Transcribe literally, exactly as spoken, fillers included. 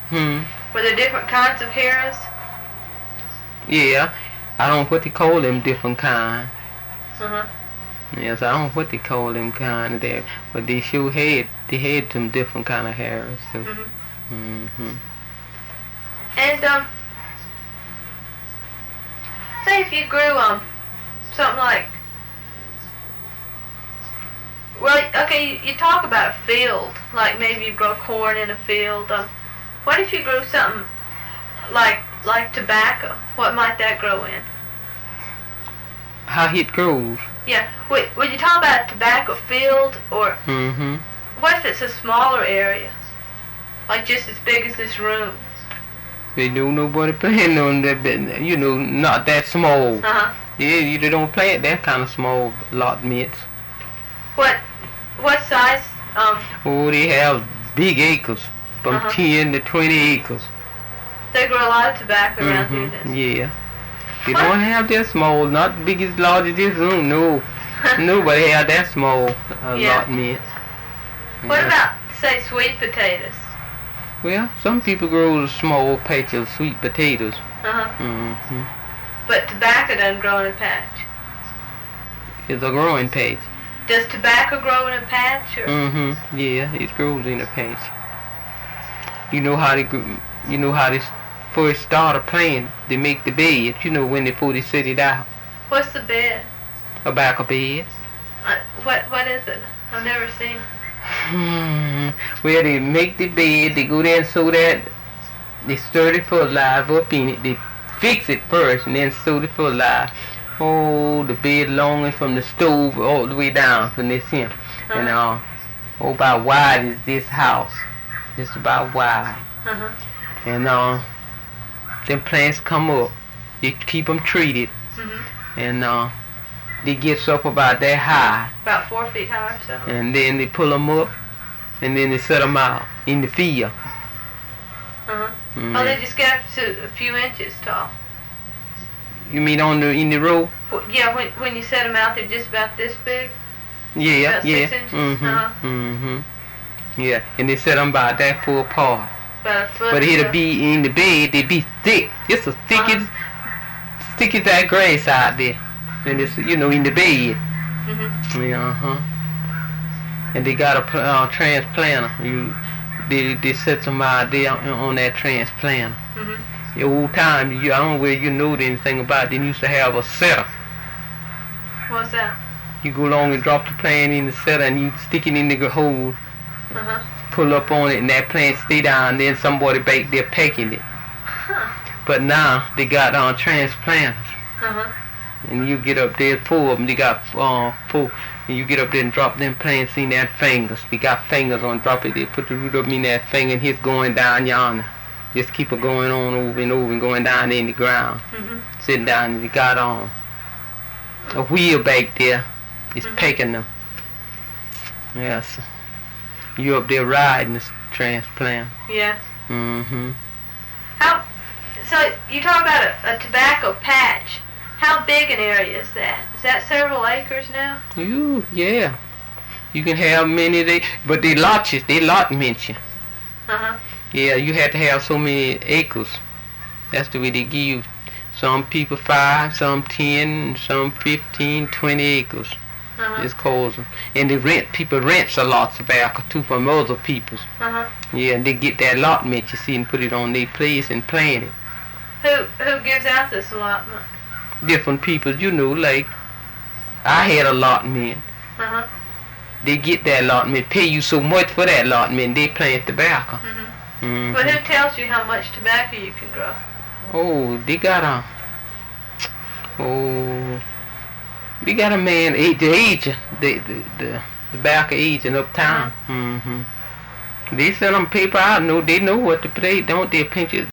Hmm. Were there different kinds of heroes? Yeah. I don't know what they call them different kind. Uh-huh. Yes, I don't know what they call them kind of there, but they sure had they had some different kind of hair. So. Mm-hmm. Mm-hmm. And um, say if you grew um something like, well, okay, you, you talk about a field, like maybe you grow corn in a field. Um, what if you grew something like like tobacco? What might that grow in? How it grows. Yeah. Would, would you talk about a tobacco field, or Mm-hmm. what if it's a smaller area, like just as big as this room? They don't nobody plant on that, but, you know, not that small. Uh-huh. Yeah, you don't plant that kind of small allotments. What what size? Um, Oh, they have big acres, from Uh-huh. ten to twenty acres. they grow a lot of tobacco around here. Mm-hmm. Then. Yeah. They What? don't have that small, not big as large as this room. No, nobody have that small Yeah. allotments. What Yeah. about, say, sweet potatoes? Well, some people grow a small patch of sweet potatoes. Uh-huh. Mm-hmm. But tobacco doesn't grow in a patch. It's a growing patch. Does tobacco grow in a patch? Or? Mm-hmm. Yeah, it grows in a patch. You know how they, gr- you know how they s- first start a plant. They make the bed. You know when they before they set it out, What's the bed? a back of bed. Uh, what What is it? I've never seen. Hmm. Well, they make the bed. They go there and sew that. They stir it for alive up in it. They fix it first and then sew it for alive. Oh, the bed long from the stove all the way down from this here. Uh-huh. And uh, oh, about wide is this house. Just about wide. Uh-huh. And uh, them plants come up. You keep them treated, Mm-hmm. and uh, they get up about that high. About four feet high or so. And then they pull them up, and then they set them out in the field. Uh-huh. Mm. Oh, they just get up to a few inches tall. You mean on the in the row? Well, yeah, when when you set them out, they're just about this big. Yeah, About yeah. six inches? Mhm, Uh-huh. mhm. Yeah, and they set them about that full apart. About a foot. But or it'll so. be in the bed. They be thick. It's as thick Uh-huh. as thick as that grass out there. And it's you know in the bed. Mhm. Yeah, uh huh. And they got a pl- uh, transplanter. You, they they set some out there on, on that transplanter. Mhm. The old time, you, I don't know where you know anything about. They used to have a setter. What's that? You go along and drop the plant in the setter, and you stick it in the hole, Uh-huh. pull up on it, and that plant stay down. Then somebody back there pecking it. Huh. But now they got on uh, transplanters, Uh-huh. and you get up there, four of them. They got uh, four, and you get up there and drop them plants in that fingers. They got fingers on. Drop it. They put the root up in that finger, and it's going down yonder. Just keep it going on over and over and going down in the ground. Mhm. Sitting down, and they got on a wheel back there. It's Mhm. pecking them. Yes. You up there riding this transplant. Yeah. Mm-hmm. How? So you talk about a, a tobacco patch. How big an area is that? Is that several acres now? You, yeah. You can have many they, but they lot you, they lot mention. Uh huh. Yeah, you have to have so many acres. That's the way they give you. Some people five, some ten, some fifteen, twenty acres. Uh huh. It's called. And they rent, people rent a lot of tobacco too from other peoples. Uh huh. Yeah, and they get that allotment, you see, and put it on their place and plant it. Who who gives out this allotment? Different people, you know, like I had a allotment. Uh huh. They get that allotment, pay you so much for that allotment, they plant tobacco. Mhm. Mm-hmm. But who tells you how much tobacco you can grow? Oh, they got a. Oh, they got a man, the agent, the the the tobacco agent uptown. Mm-hmm. They send them paper out. No, they know what to pay, don't they? Pinch it.